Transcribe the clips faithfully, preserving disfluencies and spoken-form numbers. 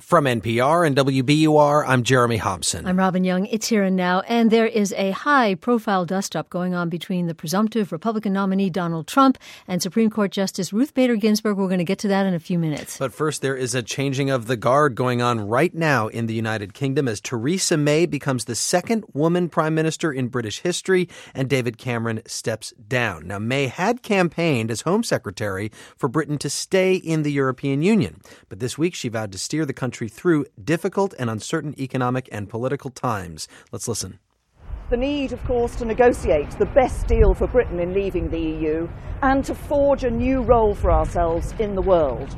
From N P R and W B U R, I'm Jeremy Hobson. I'm Robin Young. It's Here and Now, and there is a high-profile dust-up going on between the presumptive Republican nominee Donald Trump and Supreme Court Justice Ruth Bader Ginsburg. We're going to get to that in a few minutes. But first, there is a changing of the guard going on right now in the United Kingdom as Theresa May becomes the second woman prime minister in British history, and David Cameron steps down. Now, May had campaigned as Home Secretary for Britain to stay in the European Union, but this week she vowed to steer the country through difficult and uncertain economic and political times. Let's listen. The need, of course, to negotiate the best deal for Britain in leaving the E U and to forge a new role for ourselves in the world.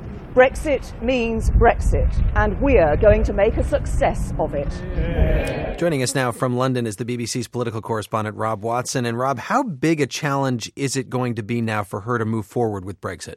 Brexit means Brexit, and we're going to make a success of it. Joining us now from London is the B B C's political correspondent Rob Watson. And Rob, how big a challenge is it going to be now for her to move forward with Brexit?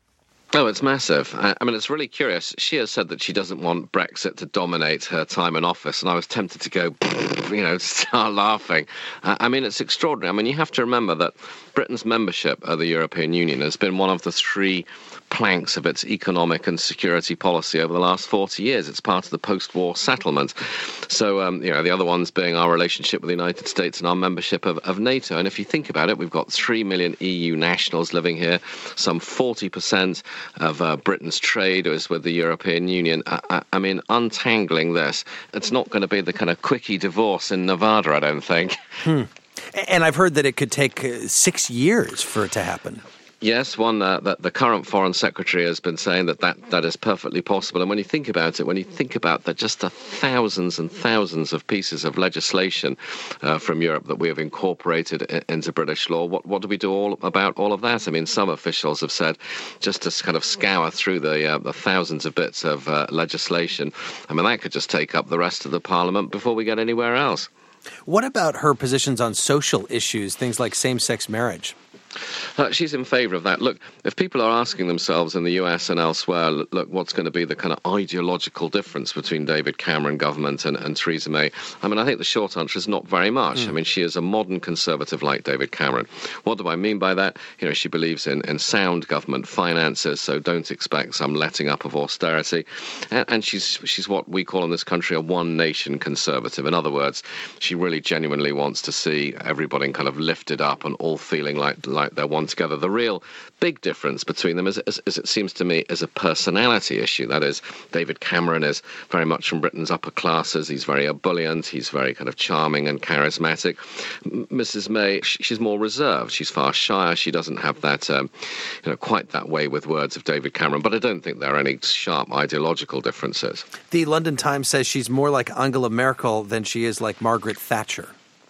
Oh, it's massive. I mean, it's really curious. She has said that she doesn't want Brexit to dominate her time in office, and I was tempted to go, you know, start laughing. I mean, it's extraordinary. I mean, you have to remember that Britain's membership of the European Union has been one of the three planks of its economic and security policy over the last forty years. It's part of the post-war settlement. So, um, you know, the other ones being our relationship with the United States and our membership of, of NATO. And if you think about it, we've got three million E U nationals living here. Some forty percent of uh, Britain's trade is with the European Union. I, I, I mean, untangling this, it's not going to be the kind of quickie divorce in Nevada, I don't think. Hmm. And I've heard that it could take uh, six years for it to happen. Yes, one uh, that the current Foreign Secretary has been saying that, that that is perfectly possible. And when you think about it, when you think about that, just the thousands and thousands of pieces of legislation uh, from Europe that we have incorporated in, into British law, what what do we do all about all of that? I mean, some officials have said just to kind of scour through the uh, the thousands of bits of uh, legislation, I mean, that could just take up the rest of the Parliament before we get anywhere else. What about her positions on social issues, things like same-sex marriage? Uh, she's in favour of that. Look, if people are asking themselves in the U S and elsewhere, look, what's going to be the kind of ideological difference between David Cameron government and, and Theresa May? I mean, I think the short answer is not very much. Mm. I mean, she is a modern conservative like David Cameron. What do I mean by that? You know, she believes in, in sound government finances, so don't expect some letting up of austerity. And, and she's she's what we call in this country a one-nation conservative. In other words, she really genuinely wants to see everybody kind of lifted up and all feeling like like they're one together. The real big difference between them, is, as, as it seems to me, is a personality issue. That is, David Cameron is very much from Britain's upper classes. He's very ebullient. He's very kind of charming and charismatic. Missus May, she's more reserved. She's far shyer. She doesn't have that, um, you know, quite that way with words of David Cameron. But I don't think there are any sharp ideological differences. The London Times says she's more like Angela Merkel than she is like Margaret Thatcher.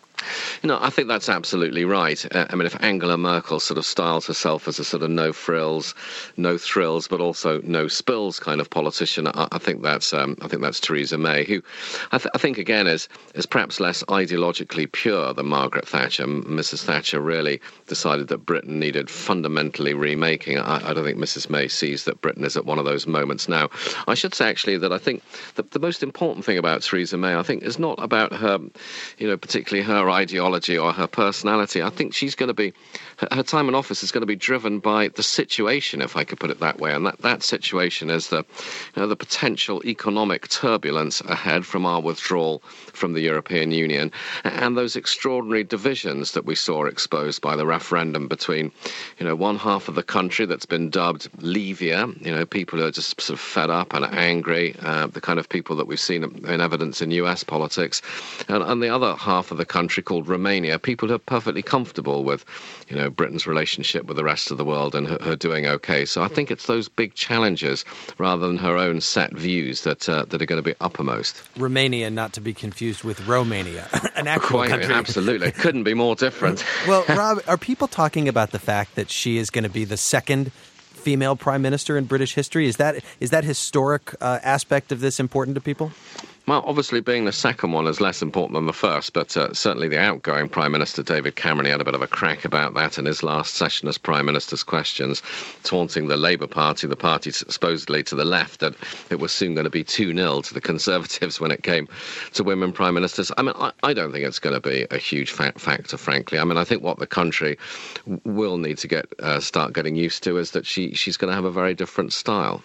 You know, I think that's absolutely right. Uh, I mean, if Angela Merkel sort of styles herself as a sort of no frills, no thrills, but also no spills kind of politician, I, I think that's um, I think that's Theresa May, who I, th- I think again is is perhaps less ideologically pure than Margaret Thatcher. Missus Thatcher really decided that Britain needed fundamentally remaking. I, I don't think Missus May sees that Britain is at one of those moments now. I should say actually that I think the, the most important thing about Theresa May, I think, is not about her, you know, particularly her ideology or her personality. I think she's going to be, her, her time in office is going to be driven by the situation, if I could put it that way. And that, that situation is the, you know, the potential economic turbulence ahead from our withdrawal from the European Union and those extraordinary divisions that we saw exposed by the referendum between, you know, one half of the country that's been dubbed Leavia, you know, people who are just sort of fed up and angry, uh, the kind of people that we've seen in evidence in U S politics, and, and the other half of the country called Romania, people who are perfectly comfortable with, you know, Britain's relationship with the rest of the world and her, her doing okay. So I think it's those big challenges rather than her own set views that uh, that are going to be uppermost. Romania, not to be confused with Romania, an actual Quite, country. Absolutely. Couldn't be more different. Well, Rob, are people talking about the fact that she is going to be the second female prime minister in British history? Is that is that historic uh, aspect of this important to people? Well, obviously being the second one is less important than the first, but uh, certainly the outgoing Prime Minister, David Cameron, he had a bit of a crack about that in his last session as Prime Minister's questions, taunting the Labour Party, the party supposedly to the left, that it was soon going to be two nil to the Conservatives when it came to women Prime Ministers. I mean, I, I don't think it's going to be a huge fa- factor, frankly. I mean, I think what the country will need to get uh, start getting used to is that she she's going to have a very different style.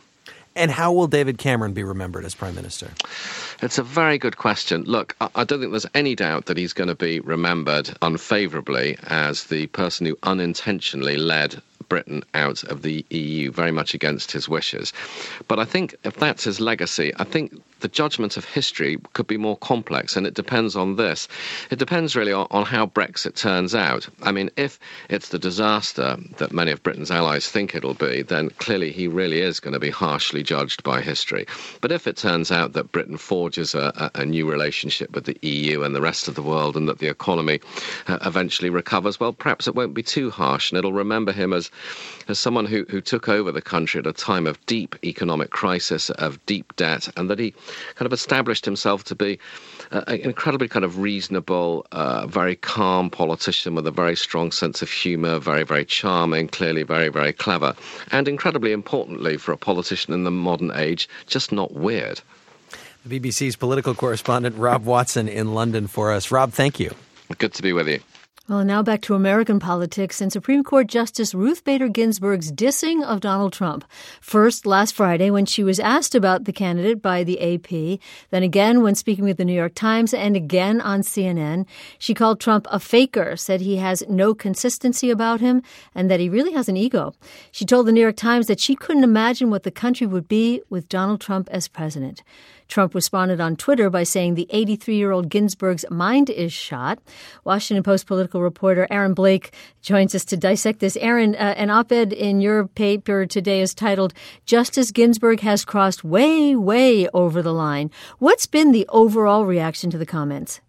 And how will David Cameron be remembered as Prime Minister? It's a very good question. Look, I don't think there's any doubt that he's going to be remembered unfavourably as the person who unintentionally led Britain out of the E U, very much against his wishes. But I think if that's his legacy, I think the judgment of history could be more complex, and it depends on this. It depends really on, on how Brexit turns out. I mean, if it's the disaster that many of Britain's allies think it'll be, then clearly he really is going to be harshly judged by history. But if it turns out that Britain forges a, a, a new relationship with the E U and the rest of the world, and that the economy uh, eventually recovers, well, perhaps it won't be too harsh, and it'll remember him as as someone who, who took over the country at a time of deep economic crisis, of deep debt, and that he kind of established himself to be uh, an incredibly kind of reasonable, uh, very calm politician with a very strong sense of humour, very, very charming, clearly very, very clever, and incredibly importantly for a politician in the modern age, just not weird. The B B C's political correspondent Rob Watson in London for us. Rob, thank you. Good to be with you. Well, now back to American politics and Supreme Court Justice Ruth Bader Ginsburg's dissing of Donald Trump. First, last Friday, when she was asked about the candidate by the A P, then again when speaking with the New York Times, and again on C N N. She called Trump a faker, said he has no consistency about him, and that he really has an ego. She told the New York Times that she couldn't imagine what the country would be with Donald Trump as president. Trump responded on Twitter by saying the eighty-three-year-old Ginsburg's mind is shot. Washington Post political reporter Aaron Blake joins us to dissect this. Aaron, uh, an op-ed in your paper today is titled, "Justice Ginsburg has crossed way, way over the line." What's been the overall reaction to the comments?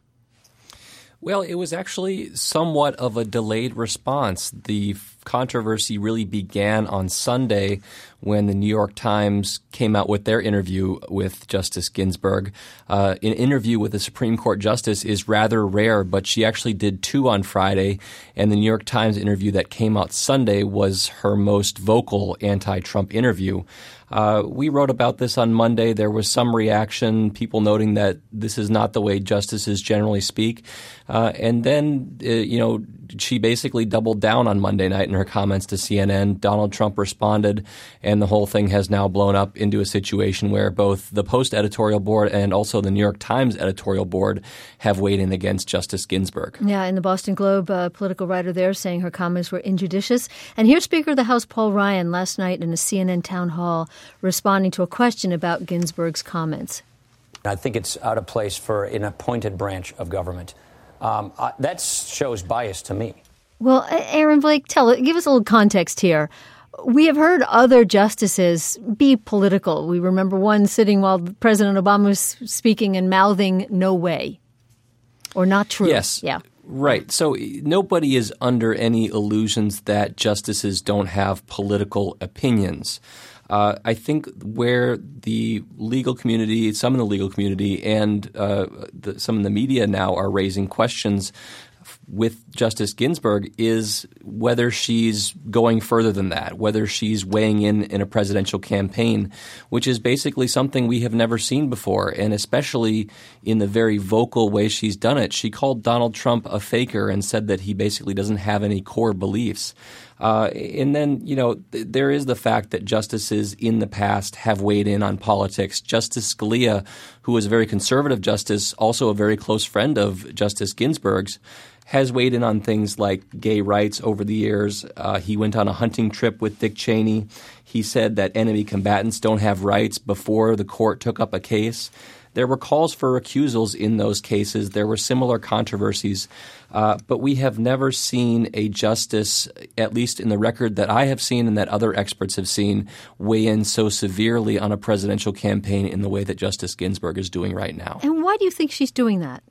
Well, it was actually somewhat of a delayed response. The controversy really began on Sunday when the New York Times came out with their interview with Justice Ginsburg. Uh, an interview with a Supreme Court justice is rather rare, but she actually did two on Friday, and the New York Times interview that came out Sunday was her most vocal anti-Trump interview. Uh, we wrote about this on Monday. There was some reaction, people noting that this is not the way justices generally speak. Uh, and then, uh, you know, she basically doubled down on Monday night in her comments to C N N. Donald Trump responded, and the whole thing has now blown up into a situation where both the Post editorial board and also the New York Times editorial board have weighed in against Justice Ginsburg. Yeah, in the Boston Globe, a political writer there saying her comments were injudicious. And here's Speaker of the House Paul Ryan last night in a C N N town hall responding to a question about Ginsburg's comments. I think it's out of place for an appointed branch of government. Um, uh, that shows bias to me. Well, Aaron Blake, tell give us a little context here. We have heard other justices be political. We remember one sitting while President Obama was speaking and mouthing "no way" or "not true." Yes. Yeah. Right. So nobody is under any illusions that justices don't have political opinions. Uh, I think where the legal community, some in the legal community, and uh, the, some in the media now are raising questions with Justice Ginsburg is whether she's going further than that, whether she's weighing in in a presidential campaign, which is basically something we have never seen before, and especially in the very vocal way she's done it. She called Donald Trump a faker and said that he basically doesn't have any core beliefs. Uh, and then, you know, th- there is the fact that justices in the past have weighed in on politics. Justice Scalia, who was a very conservative justice, also a very close friend of Justice Ginsburg's, has weighed in on things like gay rights over the years. Uh, he went on a hunting trip with Dick Cheney. He said that enemy combatants don't have rights before the court took up a case. There were calls for recusals in those cases. There were similar controversies. Uh, but we have never seen a justice, at least in the record that I have seen and that other experts have seen, weigh in so severely on a presidential campaign in the way that Justice Ginsburg is doing right now. And why do you think she's doing that?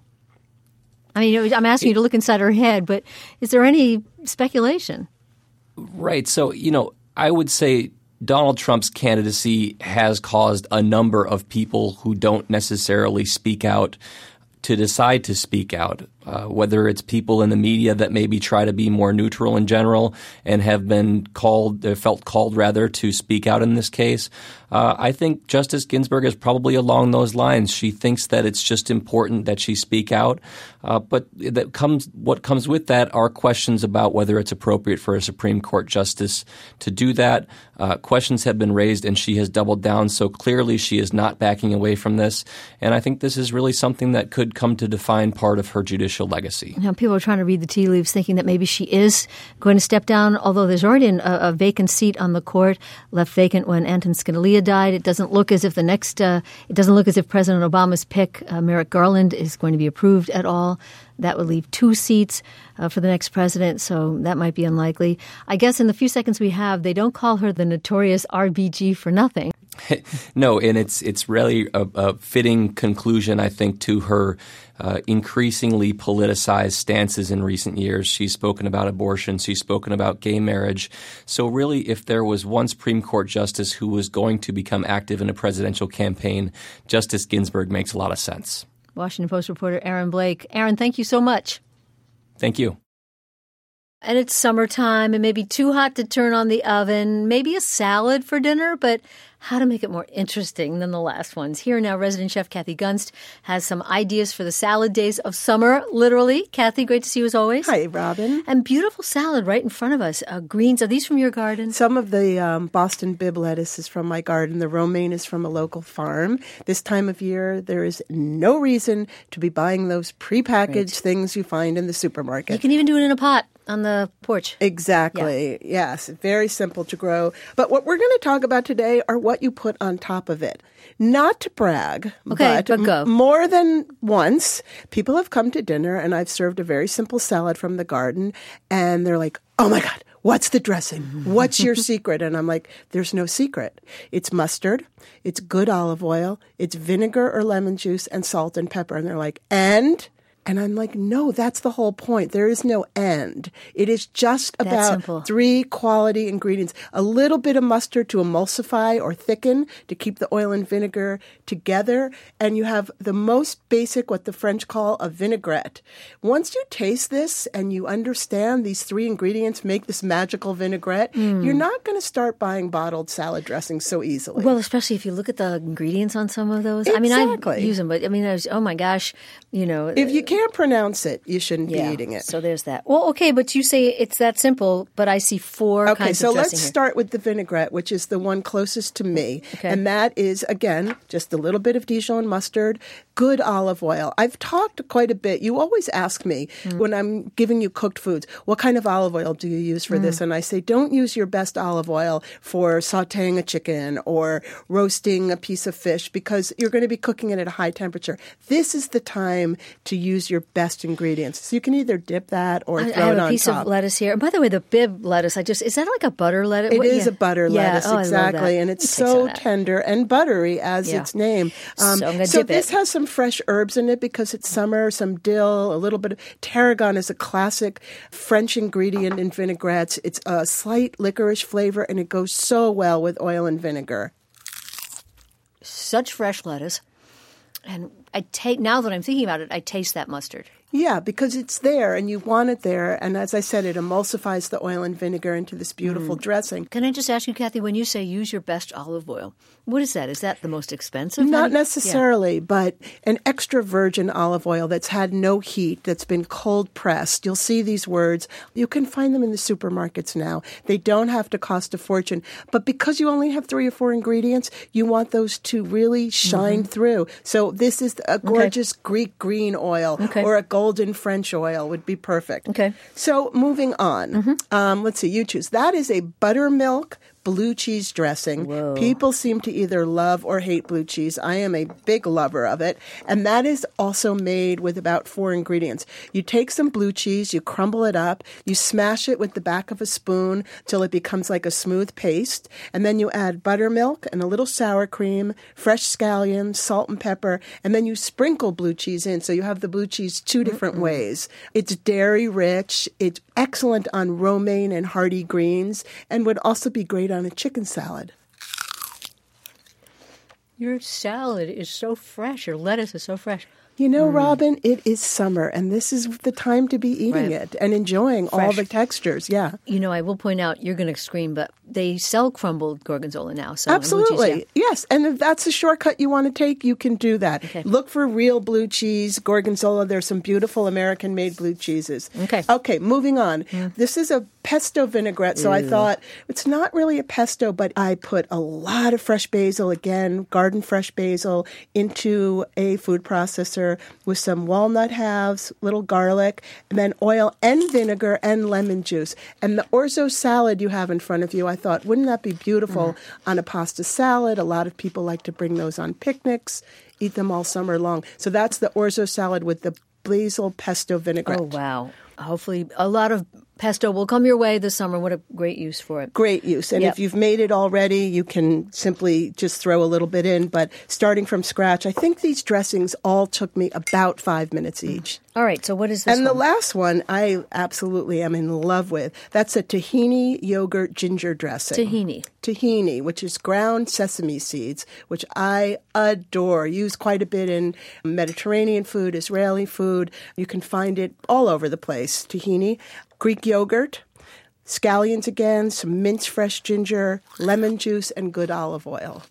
I mean, I'm asking you to look inside her head, but is there any speculation? Right. So, you know, I would say Donald Trump's candidacy has caused a number of people who don't necessarily speak out to decide to speak out. Uh, whether it's people in the media that maybe try to be more neutral in general and have been called, uh, felt called rather to speak out in this case. Uh, I think Justice Ginsburg is probably along those lines. She thinks that it's just important that she speak out. Uh, but that comes, what comes with that are questions about whether it's appropriate for a Supreme Court justice to do that. Uh, questions have been raised and she has doubled down. So clearly she is not backing away from this. And I think this is really something that could come to define part of her judicial legacy. Now, people are trying to read the tea leaves thinking that maybe she is going to step down, although there's already an, a, a vacant seat on the court, left vacant when Anton Scalia died. It doesn't look as if the next, uh, it doesn't look as if President Obama's pick, uh, Merrick Garland, is going to be approved at all. That would leave two seats uh, for the next president, so that might be unlikely. I guess in the few seconds we have, they don't call her the notorious R B G for nothing. No, and it's it's really a, a fitting conclusion, I think, to her uh, increasingly politicized stances in recent years. She's spoken about abortion. She's spoken about gay marriage. So really, if there was one Supreme Court justice who was going to become active in a presidential campaign, Justice Ginsburg makes a lot of sense. Washington Post reporter Aaron Blake. Aaron, thank you so much. Thank you. And it's summertime. It may be too hot to turn on the oven. Maybe a salad for dinner, but how to make it more interesting than the last ones. Here now, resident chef Kathy Gunst has some ideas for the salad days of summer, literally. Kathy, great to see you as always. Hi, Robin. And beautiful salad right in front of us. Uh, greens, are these from your garden? Some of the um, Boston Bib lettuce is from my garden. The romaine is from a local farm. This time of year, there is no reason to be buying those prepackaged right. things you find in the supermarket. You can even do it in a pot on the porch. Exactly. Yeah. Yes. Very simple to grow. But what we're going to talk about today are what you put on top of it. Not to brag, okay, but, but go. m- more than once, people have come to dinner and I've served a very simple salad from the garden and they're like, oh my God, what's the dressing? What's your secret? And I'm like, there's no secret. It's mustard. It's good olive oil. It's vinegar or lemon juice and salt and pepper. And they're like, and? And I'm like, no, that's the whole point. There is no end. It is just That's about simple. three quality ingredients. A little bit of mustard to emulsify or thicken to keep the oil and vinegar together. And you have the most basic, what the French call a vinaigrette. Once you taste this and you understand these three ingredients make this magical vinaigrette, mm. you're not going to start buying bottled salad dressings so easily. Well, especially if you look at the ingredients on some of those. Exactly. I mean, I use them, but I mean, I was, oh my gosh, you know. If you can't pronounce it, you shouldn't yeah, be eating it. So there's that. Well, okay, but you say it's that simple, but I see four okay, kinds so of dressing let's here. start with the vinaigrette, which is the one closest to me. Okay. And that is, again, just a little bit of Dijon mustard, good olive oil. I've talked quite a bit. You always ask me mm. when I'm giving you cooked foods, what kind of olive oil do you use for mm. this? And I say, don't use your best olive oil for sautéing a chicken or roasting a piece of fish because you're going to be cooking it at a high temperature. This is the time to use your best ingredients. So you can either dip that or I, throw I have it a on piece top. of lettuce here. And by the way, the Bib lettuce, I just, is that like a butter lettuce? It what, is yeah. a butter yeah. lettuce, oh, exactly. And it's so tender and buttery as yeah. its name. Um, so I'm gonna so dip this it. has some fresh herbs in it because it's summer, some dill, a little bit of tarragon is a classic French ingredient in vinaigrettes. It's a slight licorice flavor and it goes so well with oil and vinegar. Such fresh lettuce. And I take, now that I'm thinking about it, I taste that mustard. Yeah, because it's there and you want it there. And as I said, it emulsifies the oil and vinegar into this beautiful mm. dressing. Can I just ask you, Kathy, when you say use your best olive oil, what is that? Is that the most expensive? Not honey? necessarily, yeah. but an extra virgin olive oil that's had no heat, that's been cold pressed. You'll see these words. You can find them in the supermarkets now. They don't have to cost a fortune. But because you only have three or four ingredients, you want those to really shine mm-hmm. through. So this is a gorgeous okay. Greek green oil okay. or a golden French oil would be perfect. Okay. So moving on. Mm-hmm. Um, let's see, you choose. That is a buttermilk blue cheese dressing. Whoa. People seem to either love or hate blue cheese. I am a big lover of it. And that is also made with about four ingredients. You take some blue cheese, you crumble it up, you smash it with the back of a spoon till it becomes like a smooth paste. And then you add buttermilk and a little sour cream, fresh scallions, salt and pepper, and then you sprinkle blue cheese in. So you have the blue cheese two different mm-hmm. ways. It's dairy rich. It's excellent on romaine and hearty greens and would also be great on a chicken salad. Your salad is so fresh. Your lettuce is so fresh. You know, Mm. Robin, it is summer, and this is the time to be eating Right. it and enjoying all Fresh. the textures. Yeah. You know, I will point out, you're going to scream, but they sell crumbled gorgonzola now. So and blue cheese, Absolutely. yeah. Yes. And if that's a shortcut you want to take, you can do that. Okay. Look for real blue cheese, gorgonzola. There's some beautiful American-made blue cheeses. Okay. Okay, moving on. This is a pesto vinaigrette, so I thought it's not really a pesto, but I put a lot of fresh basil, again, garden fresh basil, into a food processor with some walnut halves, little garlic, and then oil and vinegar and lemon juice. And the orzo salad you have in front of you, I thought, wouldn't that be beautiful on a pasta salad? A lot of people like to bring those on picnics, eat them all summer long. So that's the orzo salad with the basil pesto vinaigrette. Oh, wow. Hopefully a lot of pesto will come your way this summer. What a great use for it. Great use. And Yep. if you've made it already, you can simply just throw a little bit in. But starting from scratch, I think these dressings all took me about five minutes each. All right, so what is this And the one? last one I absolutely am in love with. That's a tahini yogurt ginger dressing. Tahini. Tahini, which is ground sesame seeds, which I adore. Use quite a bit in Mediterranean food, Israeli food. You can find it all over the place. Tahini, Greek yogurt, scallions again, some minced fresh ginger, lemon juice, and good olive oil.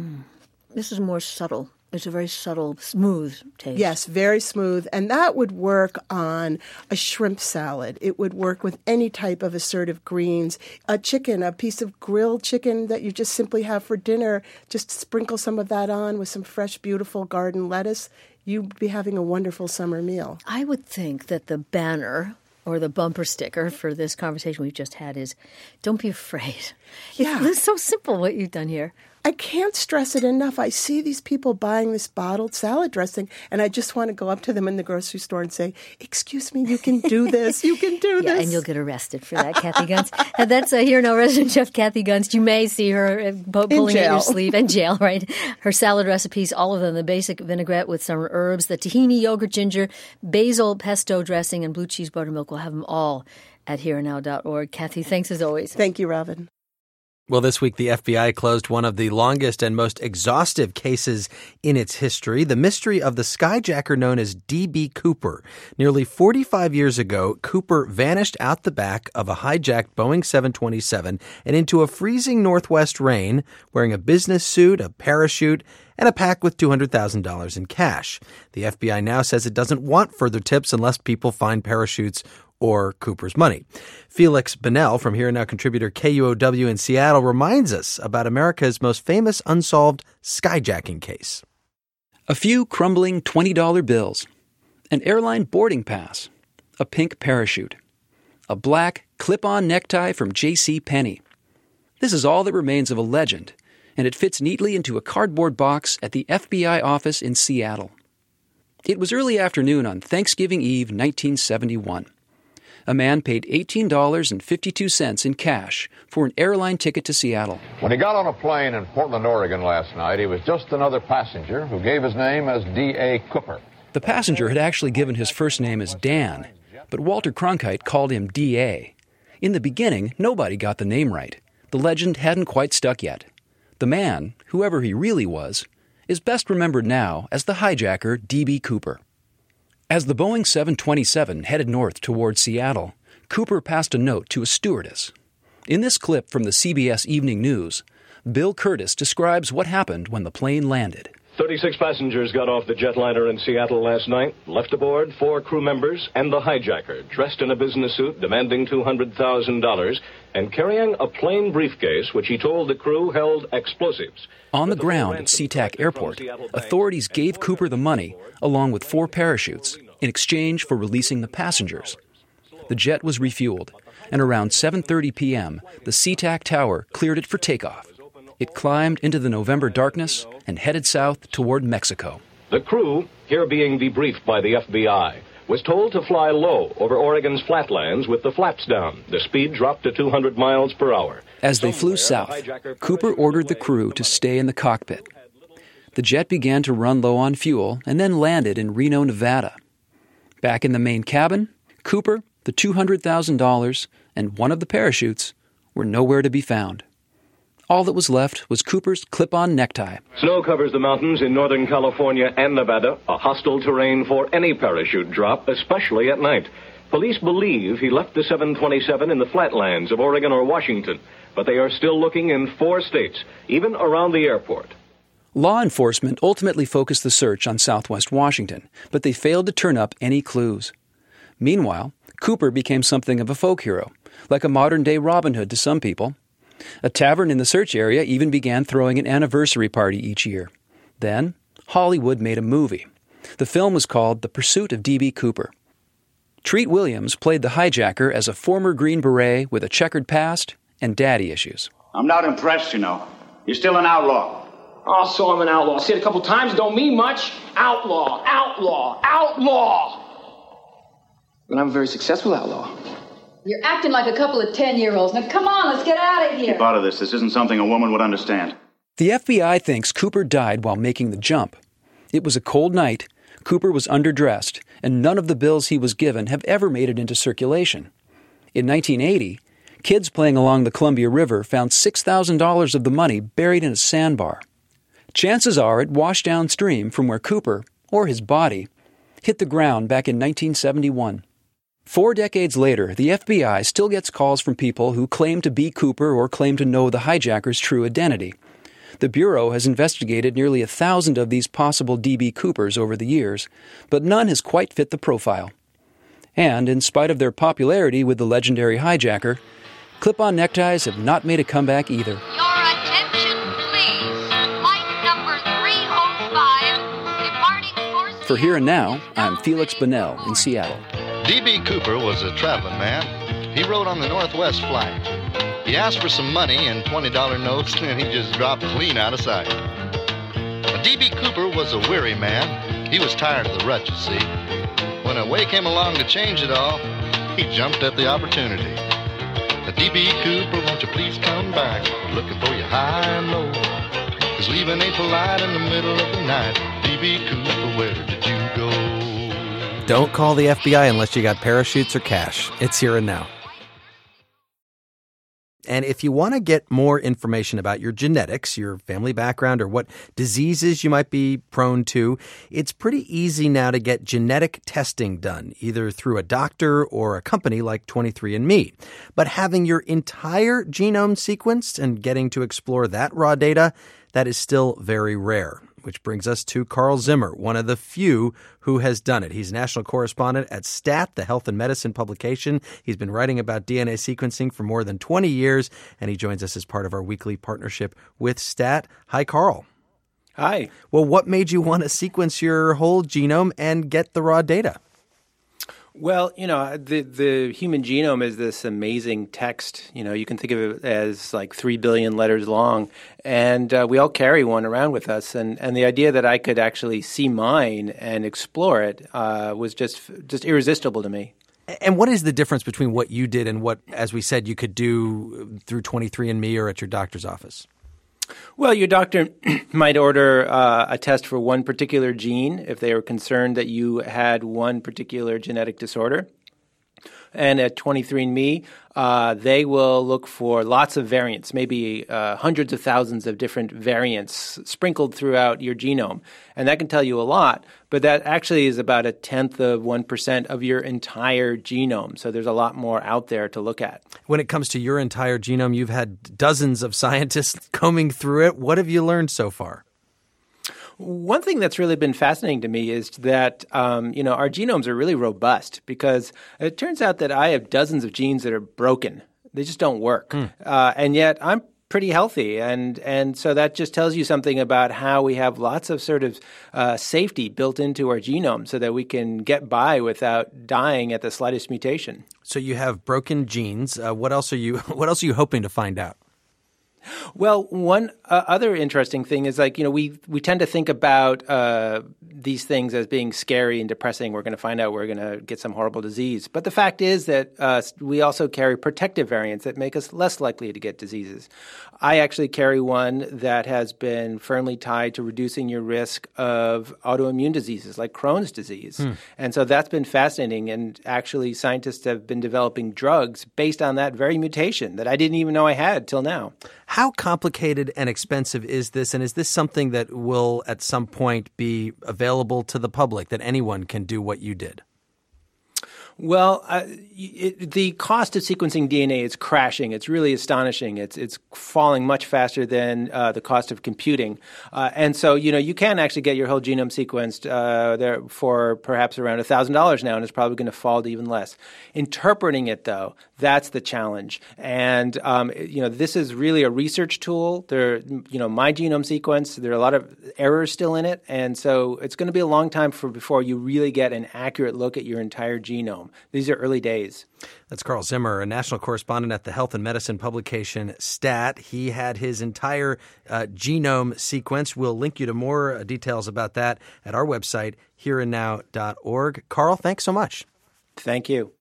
This is more subtle. It's a very subtle, smooth taste. Yes, very smooth. And that would work on a shrimp salad. It would work with any type of assertive greens. A chicken, a piece of grilled chicken that you just simply have for dinner, just sprinkle some of that on with some fresh, beautiful garden lettuce. You'd be having a wonderful summer meal. I would think that the banner or the bumper sticker for this conversation we've just had is, don't be afraid. Yeah. It's, it's so simple what you've done here. I can't stress it enough. I see these people buying this bottled salad dressing, and I just want to go up to them in the grocery store and say, excuse me, you can do this. You can do Yeah, this. and you'll get arrested for that, Kathy Gunst. And that's uh, Here Now resident chef Kathy Gunst. You may see her uh, po- pulling at jail. your sleeve in jail, right? Her salad recipes, all of them, the basic vinaigrette with some herbs, the tahini yogurt ginger, basil pesto dressing, and blue cheese buttermilk. We'll have them all at here now dot org. Kathy, thanks as always. Thank you, Robin. Well, this week, the F B I closed one of the longest and most exhaustive cases in its history, the mystery of the skyjacker known as D B. Cooper. Nearly forty-five years ago, Cooper vanished out the back of a hijacked Boeing seven twenty-seven and into a freezing northwest rain, wearing a business suit, a parachute, and a pack with two hundred thousand dollars in cash. The F B I now says it doesn't want further tips unless people find parachutes or Cooper's money. Felix Bennell from Here and Now contributor K U O W in Seattle reminds us about America's most famous unsolved skyjacking case. A few crumbling twenty dollar bills, an airline boarding pass, a pink parachute, a black clip-on necktie from J C Penney. This is all that remains of a legend, and it fits neatly into a cardboard box at the F B I office in Seattle. It was early afternoon on Thanksgiving Eve, nineteen seventy-one. A man paid eighteen dollars and fifty-two cents in cash for an airline ticket to Seattle. When he got on a plane in Portland, Oregon last night, he was just another passenger who gave his name as D A. Cooper. The passenger had actually given his first name as Dan, but Walter Cronkite called him D A. In the beginning, nobody got the name right. The legend hadn't quite stuck yet. The man, whoever he really was, is best remembered now as the hijacker D B. Cooper. As the Boeing seven twenty-seven headed north toward Seattle, Cooper passed a note to a stewardess. In this clip from the C B S Evening News, Bill Curtis describes what happened when the plane landed. thirty-six passengers got off the jetliner in Seattle last night, left aboard four crew members and the hijacker, dressed in a business suit, demanding two hundred thousand dollars, and carrying a plain briefcase which he told the crew held explosives. On the ground at SeaTac Airport, authorities gave Cooper the money, along with four parachutes, in exchange for releasing the passengers. The jet was refueled, and around seven thirty p.m., the SeaTac Tower cleared it for takeoff. It climbed into the November darkness and headed south toward Mexico. The crew, here being debriefed by the F B I, was told to fly low over Oregon's flatlands with the flaps down. The speed dropped to two hundred miles per hour. As they flew south, Cooper ordered the crew to stay in the cockpit. The jet began to run low on fuel and then landed in Reno, Nevada. Back in the main cabin, Cooper, the two hundred thousand dollars, and one of the parachutes were nowhere to be found. All that was left was Cooper's clip-on necktie. Snow covers the mountains in Northern California and Nevada, a hostile terrain for any parachute drop, especially at night. Police believe he left the seven twenty-seven in the flatlands of Oregon or Washington, but they are still looking in four states, even around the airport. Law enforcement ultimately focused the search on Southwest Washington, but they failed to turn up any clues. Meanwhile, Cooper became something of a folk hero, like a modern-day Robin Hood to some people. A tavern in the search area even began throwing an anniversary party each year. Then, Hollywood made a movie. The film was called The Pursuit of D B. Cooper. Treat Williams played the hijacker as a former Green Beret with a checkered past and daddy issues. I'm not impressed, you know. You're still an outlaw. Oh, so I'm an outlaw. See it a couple times, don't mean much. Outlaw, outlaw, outlaw. But I'm a very successful outlaw. You're acting like a couple of ten-year-olds. Now, come on, let's get out of here. Keep out of this. This isn't something a woman would understand. The F B I thinks Cooper died while making the jump. It was a cold night, Cooper was underdressed, and none of the bills he was given have ever made it into circulation. In nineteen eighty, kids playing along the Columbia River found six thousand dollars of the money buried in a sandbar. Chances are it washed downstream from where Cooper, or his body, hit the ground back in nineteen seventy-one. Four decades later, the F B I still gets calls from people who claim to be Cooper or claim to know the hijacker's true identity. The Bureau has investigated nearly a thousand of these possible D B. Coopers over the years, but none has quite fit the profile. And, in spite of their popularity with the legendary hijacker, clip-on neckties have not made a comeback either. Your attention, please. Flight number three oh five, departing for... For Here and Now, I'm Felix Bonnell in Seattle. D B. Cooper was a traveling man. He rode on the Northwest flight. He asked for some money in twenty dollar notes, and he just dropped clean out of sight. Now, D B. Cooper was a weary man. He was tired of the rut, you see. When a way came along to change it all, he jumped at the opportunity. Now, D B. Cooper, won't you please come back? Looking for you high and low. 'Cause leaving ain't polite in the middle of the night. D B. Cooper, where did you go? Don't call the F B I unless you got parachutes or cash. It's Here and Now. And if you want to get more information about your genetics, your family background, or what diseases you might be prone to, it's pretty easy now to get genetic testing done, either through a doctor or a company like twenty-three and me. But having your entire genome sequenced and getting to explore that raw data, that is still very rare. Which brings us to Carl Zimmer, one of the few who has done it. He's national correspondent at STAT, the health and medicine publication. He's been writing about D N A sequencing for more than twenty years, and he joins us as part of our weekly partnership with STAT. Hi, Carl. Hi. Well, what made you want to sequence your whole genome and get the raw data? Well, you know, the the human genome is this amazing text. You know, you can think of it as like three billion letters long, and uh, we all carry one around with us. And, and the idea that I could actually see mine and explore it uh, was just just irresistible to me. And what is the difference between what you did and what, as we said, you could do through twenty-three and me or at your doctor's office? Well, your doctor might order uh, a test for one particular gene if they were concerned that you had one particular genetic disorder. And at twenty-three and me, uh, they will look for lots of variants, maybe uh, hundreds of thousands of different variants sprinkled throughout your genome. And that can tell you a lot, but that actually is about a tenth of one percent of your entire genome. So there's a lot more out there to look at. When it comes to your entire genome, you've had dozens of scientists combing through it. What have you learned so far? One thing that's really been fascinating to me is that, um, you know, our genomes are really robust because it turns out that I have dozens of genes that are broken. They just don't work. Mm. Uh, and yet I'm pretty healthy. And, and so that just tells you something about how we have lots of sort of uh, safety built into our genome so that we can get by without dying at the slightest mutation. So you have broken genes. Uh, what else are you, what else are you hoping to find out? Well, one uh, other interesting thing is like, you know, we we tend to think about uh, these things as being scary and depressing. We're going to find out we're going to get some horrible disease. But the fact is that uh, we also carry protective variants that make us less likely to get diseases. I actually carry one that has been firmly tied to reducing your risk of autoimmune diseases like Crohn's disease. Hmm. And so that's been fascinating. And actually scientists have been developing drugs based on that very mutation that I didn't even know I had till now. How complicated and expensive is this? And is this something that will at some point be available to the public, that anyone can do what you did? Well, uh, it, the cost of sequencing D N A is crashing. It's really astonishing. It's it's falling much faster than uh, the cost of computing. Uh, and so, you know, you can actually get your whole genome sequenced uh, there for perhaps around one thousand dollars now, and it's probably going to fall to even less. Interpreting it, though, that's the challenge. And, um, you know, this is really a research tool. There, you know, my genome sequence, there are a lot of errors still in it. And so it's going to be a long time for before you really get an accurate look at your entire genome. These are early days. That's Carl Zimmer, a national correspondent at the health and medicine publication Stat. He had his entire uh, genome sequenced. We'll link you to more uh, details about that at our website, here and now dot org. Carl, thanks so much. Thank you.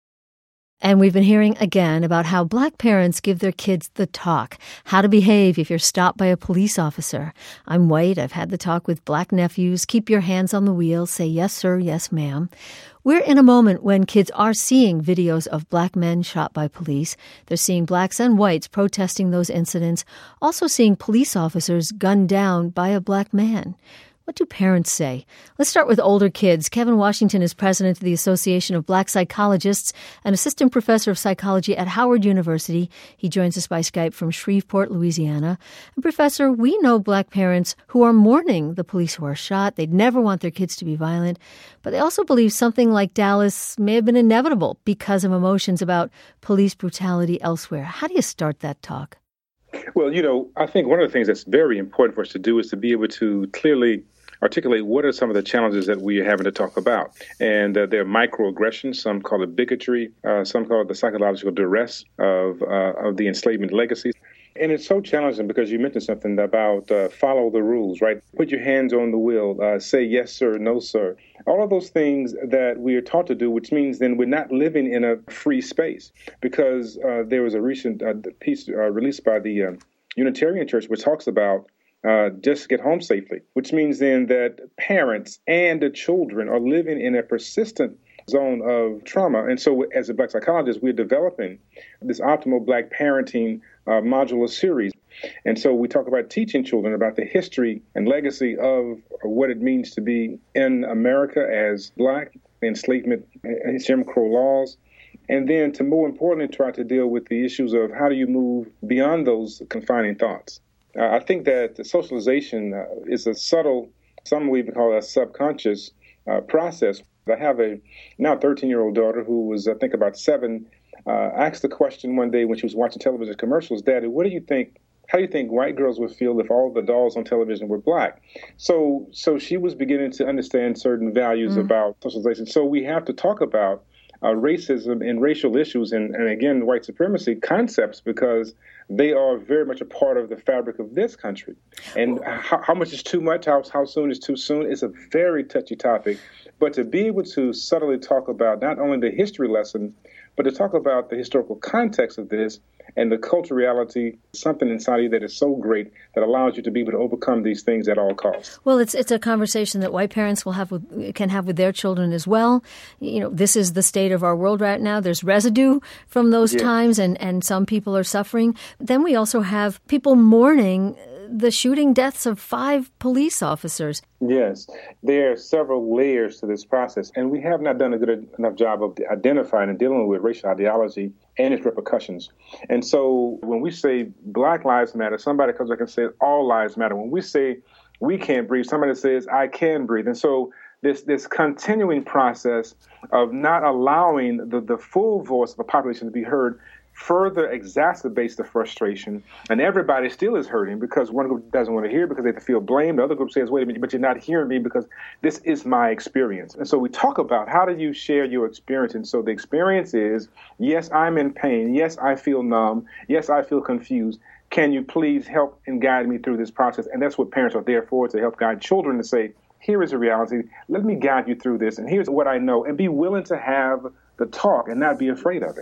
And we've been hearing again about how Black parents give their kids the talk, how to behave if you're stopped by a police officer. I'm white. I've had the talk with Black nephews. Keep your hands on the wheel. Say yes, sir, yes, ma'am. We're in a moment when kids are seeing videos of Black men shot by police. They're seeing Blacks and whites protesting those incidents, also seeing police officers gunned down by a Black man. What do parents say? Let's start with older kids. Kevin Washington is president of the Association of Black Psychologists and assistant professor of psychology at Howard University. He joins us by Skype from Shreveport, Louisiana. And Professor, we know Black parents who are mourning the police who are shot. They'd never want their kids to be violent. But they also believe something like Dallas may have been inevitable because of emotions about police brutality elsewhere. How do you start that talk? Well, you know, I think one of the things that's very important for us to do is to be able to clearly articulate what are some of the challenges that we are having to talk about. And uh, there are microaggressions, some call it bigotry, uh, some call it the psychological duress of uh, of the enslavement legacy. And it's so challenging because you mentioned something about uh, follow the rules, right? Put your hands on the wheel, uh, say yes, sir, no, sir. All of those things that we are taught to do, which means then we're not living in a free space, because uh, there was a recent uh, piece uh, released by the uh, Unitarian Church which talks about Uh, just get home safely, which means then that parents and the children are living in a persistent zone of trauma. And so as a Black psychologist, we're developing this optimal Black parenting uh, modular series. And so we talk about teaching children about the history and legacy of what it means to be in America as Black, the enslavement and Jim Crow laws. And then to more importantly, try to deal with the issues of how do you move beyond those confining thoughts. Uh, I think that the socialization uh, is a subtle, some would even call it a subconscious uh, process. I have a now thirteen-year-old daughter who was, I think, about seven, uh, asked the question one day when she was watching television commercials, Daddy, what do you think, how do you think white girls would feel if all the dolls on television were Black? So so she was beginning to understand certain values mm. about socialization. So we have to talk about uh, racism and racial issues and, and, again, white supremacy concepts, because they are very much a part of the fabric of this country. And how, how much is too much, how, how soon is too soon, is a very touchy topic. But to be able to subtly talk about not only the history lesson, but to talk about the historical context of this and the cultural reality, something inside you that is so great that allows you to be able to overcome these things at all costs. Well, it's it's a conversation that white parents will have with, can have with their children as well. You know, this is the state of our world right now. There's residue from those yeah. times, and, and some people are suffering. Then we also have people mourning the shooting deaths of five police officers. Yes, there are several layers to this process, and we have not done a good enough job of identifying and dealing with racial ideology and its repercussions. And so when we say Black Lives Matter, somebody comes back and says all lives matter. When we say we can't breathe, somebody says I can breathe. And so this this continuing process of not allowing the, the full voice of a population to be heard further exacerbates the frustration, and everybody still is hurting because one group doesn't want to hear because they feel blamed. The other group says, wait a minute, but you're not hearing me because this is my experience. And so we talk about how do you share your experience. And so the experience is, yes, I'm in pain. Yes, I feel numb. Yes, I feel confused. Can you please help and guide me through this process? And that's what parents are there for, to help guide children, to say, here is the reality. Let me guide you through this. And here's what I know. And be willing to have the talk and not be afraid of it.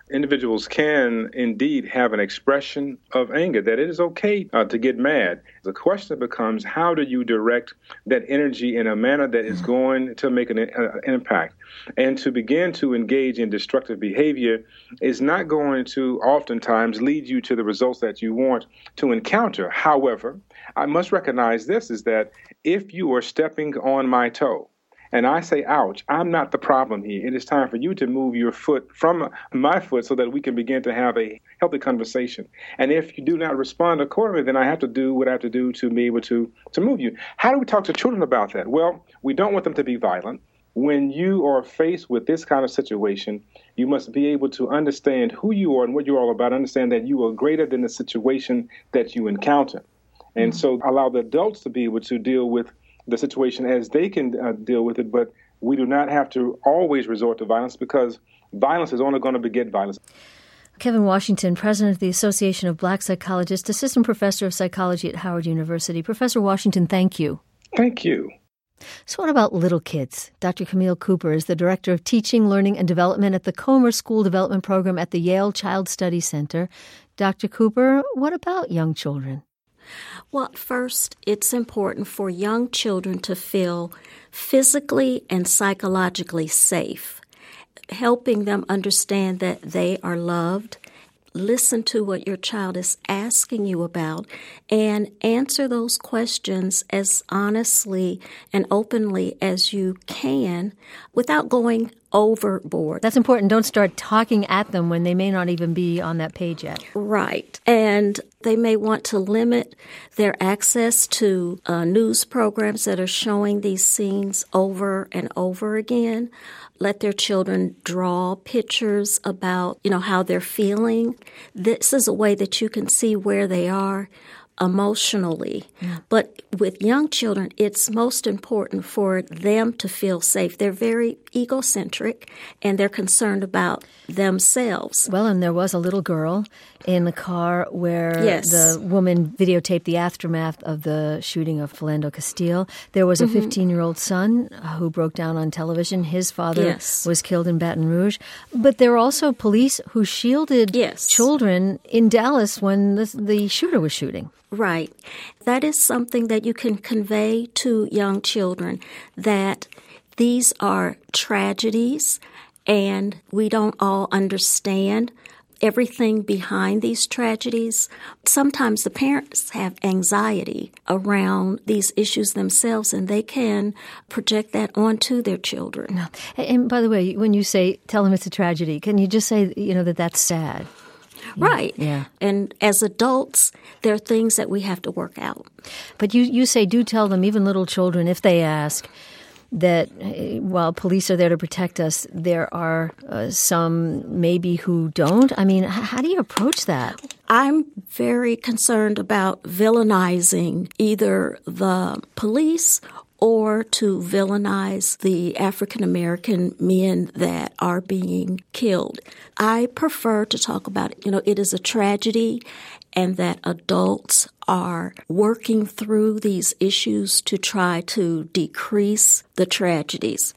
individuals can indeed have an expression of anger, that it is okay uh, to get mad. The question becomes, how do you direct that energy in a manner that is going to make an, uh, an impact? And to begin to engage in destructive behavior is not going to oftentimes lead you to the results that you want to encounter. However, I must recognize this, is that if you are stepping on my toe, and I say, ouch, I'm not the problem here. It is time for you to move your foot from my foot so that we can begin to have a healthy conversation. And if you do not respond accordingly, then I have to do what I have to do to be able to, to move you. How do we talk to children about that? Well, we don't want them to be violent. When you are faced with this kind of situation, you must be able to understand who you are and what you're all about, understand that you are greater than the situation that you encounter. And mm-hmm. so allow the adults to be able to deal with the situation as they can uh, deal with it, but we do not have to always resort to violence, because violence is only going to beget violence. Kevin Washington, president of the Association of Black Psychologists, assistant professor of psychology at Howard University. Professor Washington, thank you. Thank you. So what about little kids? Doctor Camille Cooper is the director of teaching, learning, and development at the Comer School Development Program at the Yale Child Study Center. Doctor Cooper, what about young children? Well, first, it's important for young children to feel physically and psychologically safe, helping them understand that they are loved. Listen to what your child is asking you about and answer those questions as honestly and openly as you can without going overboard. That's important. Don't start talking at them when they may not even be on that page yet. Right. And they may want to limit their access to uh, news programs that are showing these scenes over and over again. Let their children draw pictures about, you know, how they're feeling. This is a way that you can see where they are emotionally. Yeah. But with young children, it's most important for them to feel safe. They're very egocentric, and they're concerned about themselves. Well, and there was a little girl in the car where yes. the woman videotaped the aftermath of the shooting of Philando Castile. There was a mm-hmm. fifteen-year-old son who broke down on television. His father yes. was killed in Baton Rouge. But there were also police who shielded yes. children in Dallas when the, the shooter was shooting. Right. That is something that you can convey to young children, that these are tragedies and we don't all understand everything behind these tragedies. Sometimes the parents have anxiety around these issues themselves, and they can project that onto their children. No. And by the way, when you say, tell them it's a tragedy, can you just say, you know, that that's sad? Right. Yeah. And as adults, there are things that we have to work out. But you, you say, do tell them, even little children, if they ask, that uh, while police are there to protect us, there are uh, some maybe who don't. I mean, h- how do you approach that? I'm very concerned about villainizing either the police or to villainize the African-American men that are being killed. I prefer to talk about it. You know, it is a tragedy, and that adults are working through these issues to try to decrease the tragedies.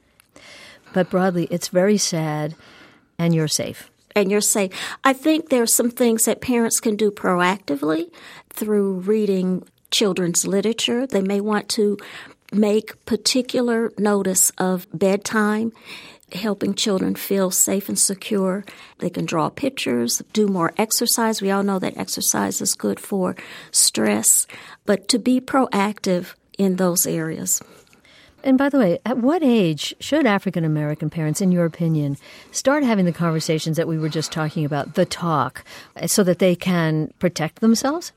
But broadly, it's very sad, and you're safe. And you're safe. I think there are some things that parents can do proactively through reading children's literature. They may want to make particular notice of bedtime, helping children feel safe and secure. They can draw pictures, do more exercise. We all know that exercise is good for stress, but to be proactive in those areas. And by the way, at what age should African American parents, in your opinion, start having the conversations that we were just talking about, the talk, so that they can protect themselves?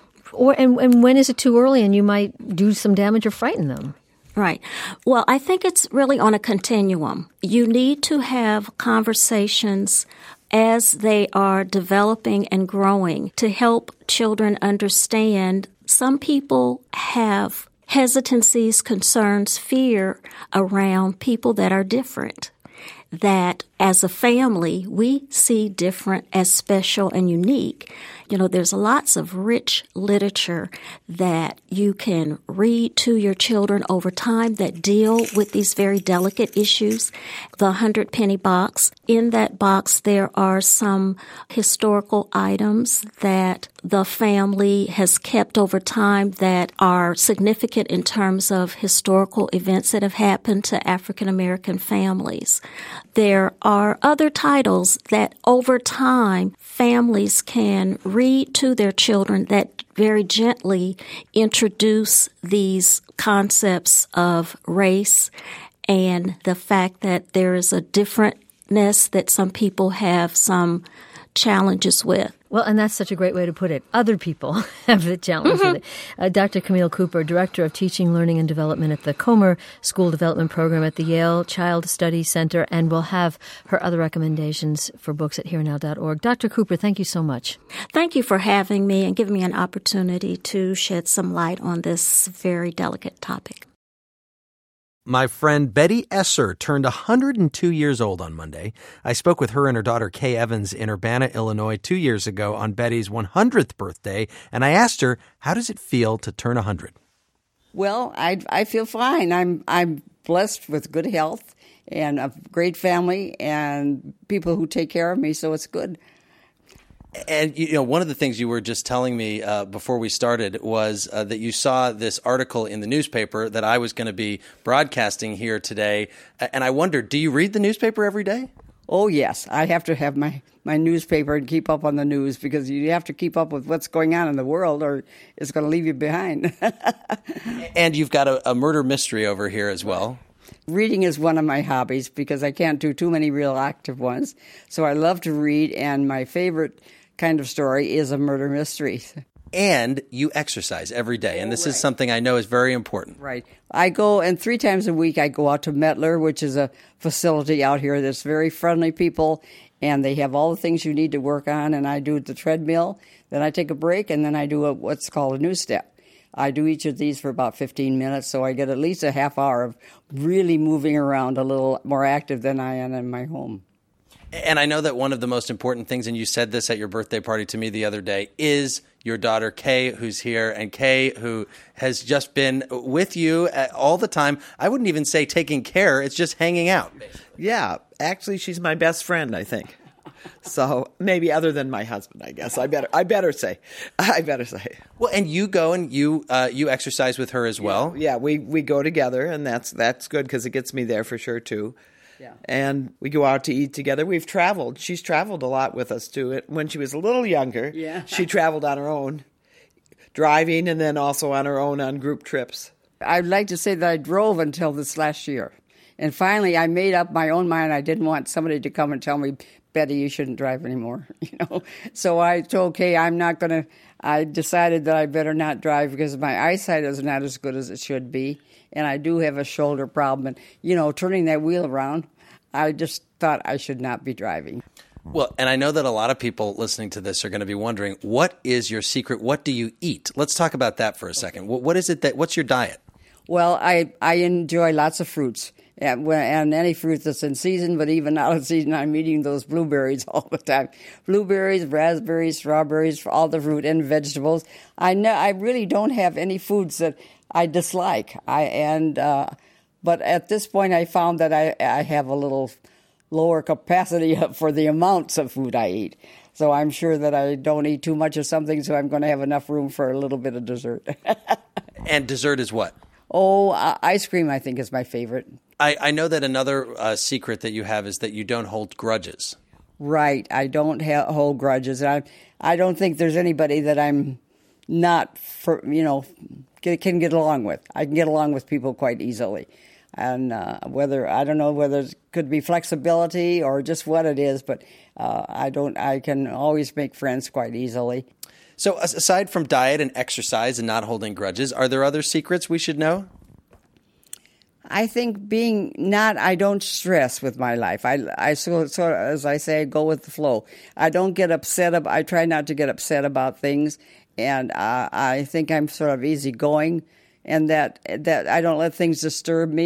Or and, and when is it too early and you might do some damage or frighten them? Right. Well, I think it's really on a continuum. You need to have conversations as they are developing and growing to help children understand. Some people have hesitancies, concerns, fear around people that are different. that as a family, we see different as special and unique. You know, there's lots of rich literature that you can read to your children over time that deal with these very delicate issues. The Hundred Penny Box, in that box there are some historical items that the family has kept over time that are significant in terms of historical events that have happened to African American families. There are other titles that over time families can read to their children that very gently introduce these concepts of race and the fact that there is a differentness that some people have some challenges with. Well, and that's such a great way to put it. Other people have the challenge Mm-hmm. with it. Uh, Doctor Camille Cooper, Director of Teaching, Learning, and Development at the Comer School Development Program at the Yale Child Study Center, and we'll have her other recommendations for books at here now dot org. Doctor Cooper, thank you so much. Thank you for having me and giving me an opportunity to shed some light on this very delicate topic. My friend Betty Esser turned one hundred two years old on Monday. I spoke with her and her daughter Kay Evans in Urbana, Illinois, two years ago on Betty's one hundredth birthday, and I asked her, how does it feel to turn one hundred? Well, I, I feel fine. I'm I'm blessed with good health and a great family and people who take care of me, so it's good. And, you know, one of the things you were just telling me uh, before we started was uh, that you saw this article in the newspaper that I was going to be broadcasting here today. And I wondered, do you read the newspaper every day? Oh, yes. I have to have my, my newspaper and keep up on the news because you have to keep up with what's going on in the world or it's going to leave you behind. And you've got a, a murder mystery over here as well. Reading is one of my hobbies because I can't do too many real active ones. So I love to read, and my favorite kind of story is a murder mystery. And you exercise every day, and this oh, right. is something I know is very important. Right. I go, and three times a week I go out to Mettler, which is a facility out here that's very friendly people, and they have all the things you need to work on, and I do the treadmill, then I take a break, and then I do a, what's called a new step. I do each of these for about fifteen minutes, so I get at least a half hour of really moving around a little more active than I am in my home. And I know that one of the most important things, and you said this at your birthday party to me the other day, is your daughter Kay, who's here, and Kay, who has just been with you all the time. I wouldn't even say taking care. It's just hanging out. Yeah. Actually, she's my best friend, I think. So maybe other than my husband, I guess. I better I better say. I better say. Well, and you go and you uh, you exercise with her as well? Yeah, yeah we, we go together, and that's, that's good because it gets me there for sure, too. Yeah. And we go out to eat together. We've traveled. She's traveled a lot with us, too. When she was a little younger, yeah. she traveled on her own, driving, and then also on her own on group trips. I'd like to say that I drove until this last year. And finally, I made up my own mind. I didn't want somebody to come and tell me, Betty, you shouldn't drive anymore. You know, so I told Kay, I'm not going to, I decided that I better not drive because my eyesight is not as good as it should be. And I do have a shoulder problem. And, you know, turning that wheel around, I just thought I should not be driving. Well, and I know that a lot of people listening to this are going to be wondering, what is your secret? What do you eat? Let's talk about that for a second. What, what is it that, what's your diet? Well, I, I enjoy lots of fruits. And, and any fruit that's in season, but even out of season, I'm eating those blueberries all the time. Blueberries, raspberries, strawberries, all the fruit and vegetables. I know I really don't have any foods that I dislike. I and uh, but at this point, I found that I, I have a little lower capacity for the amounts of food I eat. So I'm sure that I don't eat too much of something, so I'm going to have enough room for a little bit of dessert. And dessert is what? Oh, uh, ice cream, I think, is my favorite. I, I know that another uh, secret that you have is that you don't hold grudges. Right. I don't ha- hold grudges. I I don't think there's anybody that I'm not, for, you know, get, can get along with. I can get along with people quite easily. And uh, whether, I don't know whether it could be flexibility or just what it is, but uh, I don't, I can always make friends quite easily. So aside from diet and exercise and not holding grudges, are there other secrets we should know? I think being not, I don't stress with my life. I, I sort of, as I say, go with the flow. I don't get upset. About, I try not to get upset about things, and uh, I think I'm sort of easygoing, and that that I don't let things disturb me.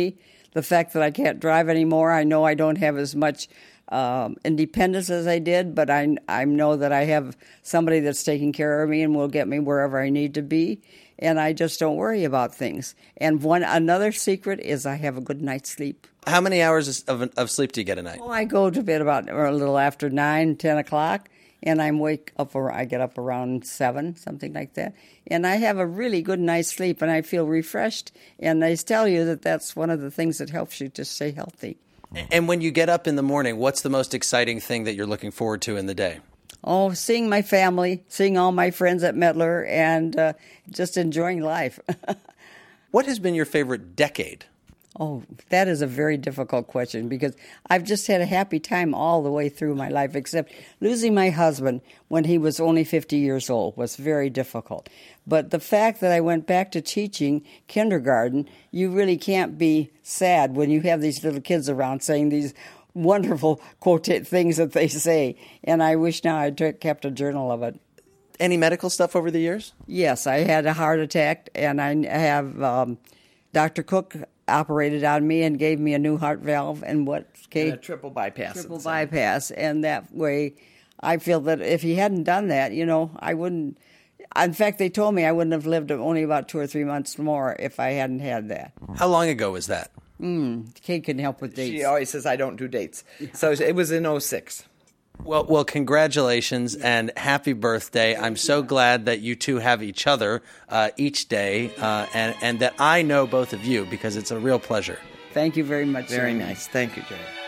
the fact that I can't drive anymore. I know I don't have as much um, independence as I did, but I, I know that I have somebody that's taking care of me and will get me wherever I need to be. And I just don't worry about things. And one another secret is I have a good night's sleep. How many hours of, of sleep do you get a night? Oh, I go to bed about a little after nine, ten o'clock, and I wake up. I get up around seven, something like that. And I have a really good night's sleep, and I feel refreshed. And they tell you that that's one of the things that helps you to stay healthy. And when you get up in the morning, what's the most exciting thing that you're looking forward to in the day? Oh, seeing my family, seeing all my friends at Mettler, and uh, just enjoying life. What has been your favorite decade? Oh, that is a very difficult question because I've just had a happy time all the way through my life, except losing my husband when he was only fifty years old was very difficult. But the fact that I went back to teaching kindergarten, you really can't be sad when you have these little kids around saying these wonderful quote things that they say. And I wish now I took, kept a journal of it. Any medical stuff over the years? Yes, I had a heart attack, and I have um, Doctor Cook operated on me and gave me a new heart valve and what? And a triple bypass. Triple bypass. And that way, I feel that if he hadn't done that, you know, I wouldn't. In fact, they told me I wouldn't have lived only about two or three months more if I hadn't had that. How long ago was that? Mm, Kate can help with dates. She always says I don't do dates. So it was in oh six. Well, well, congratulations and happy birthday. I'm so glad that you two have each other uh, each day uh, and, and that I know both of you because it's a real pleasure. Thank you very much. Very sir. nice. Thank you,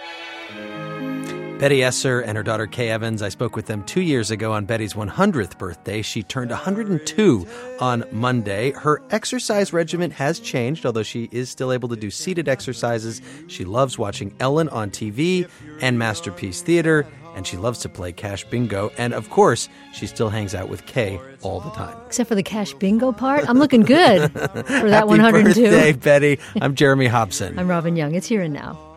Jerry. Betty Esser and her daughter Kay Evans, I spoke with them two years ago on Betty's one hundredth birthday. She turned one hundred two on Monday. Her exercise regimen has changed, although she is still able to do seated exercises. She loves watching Ellen on T V and Masterpiece Theater, and she loves to play cash bingo. And, of course, she still hangs out with Kay all the time. Except for the cash bingo part. I'm looking good for that Happy one hundred two. Birthday, Betty. I'm Jeremy Hobson. I'm Robin Young. It's Here and Now.